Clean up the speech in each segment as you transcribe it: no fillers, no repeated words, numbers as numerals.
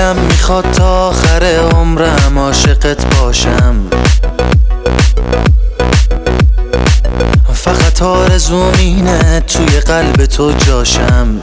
دلم میخواد تا آخر عمرم عاشقت باشم، فقط آرزوم اینه توی قلب تو جاشم.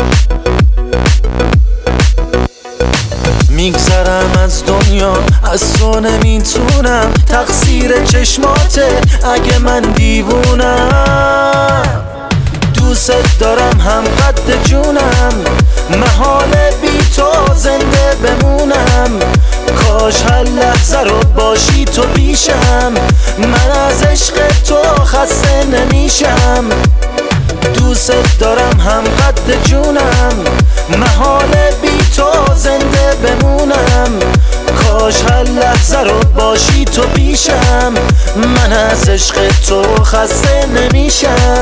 میگذرم از دنیا، از تو نمیتونم، تقصیر چشماته اگه من دیوونم. دوست دارم هم قد جونم، محاله بی تو زنده بمونم. کاش هر لحظه رو باشی تو پیشم، من از عشق تو خسته نمیشم. دوست دارم هم قد جونم، محاله بی تو زنده بمونم. کاش هر لحظه رو باشی تو پیشم، من از عشق تو خسته نمیشم.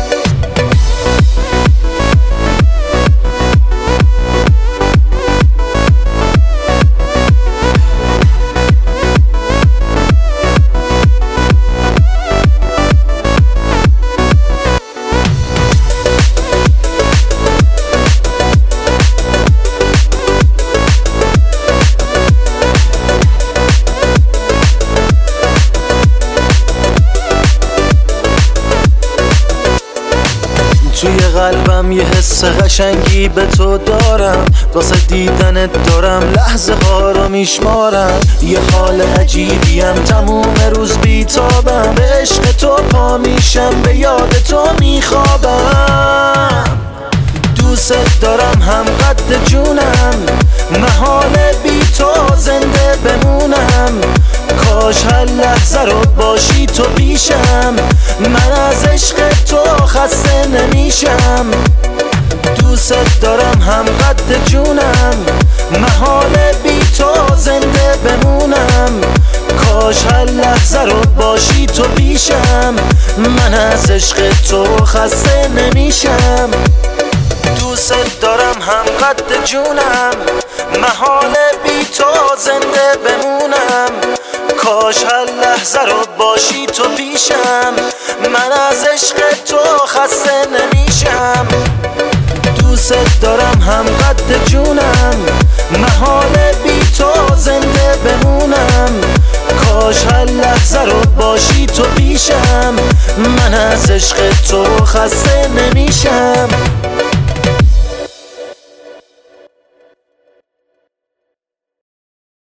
توی قلبم یه حس قشنگی به تو دارم، واسه دیدنت دارم لحظه ها رو میشمارم. یه حال عجیبیم تموم روز بیتابم، به عشق تو پا میشم، به یاد تو میخوابم. دوست دارم هم قد جونم، محاله بی تو زنده بمونم. کاش هر لحظه رو باشی تو پیشم، من از عشق تو خسته نمیشم. دوست دارم هم قد جونم، محاله بی تو زنده بمونم. کاش هر لحظه رو باشی تو پیشم، من از عشق تو خسته نمیشم. دوست دارم هم قد جونم، محاله بی تو زنده بمونم. کاش هر لحظه رو باشی تو پیشم، من از عشق تو خسته نمیشم. دوست دارم هم قد جونم، محاله بی تو زنده بمونم. کاش هر لحظه رو باشی تو پیشم، من از عشق تو خسته نمیشم.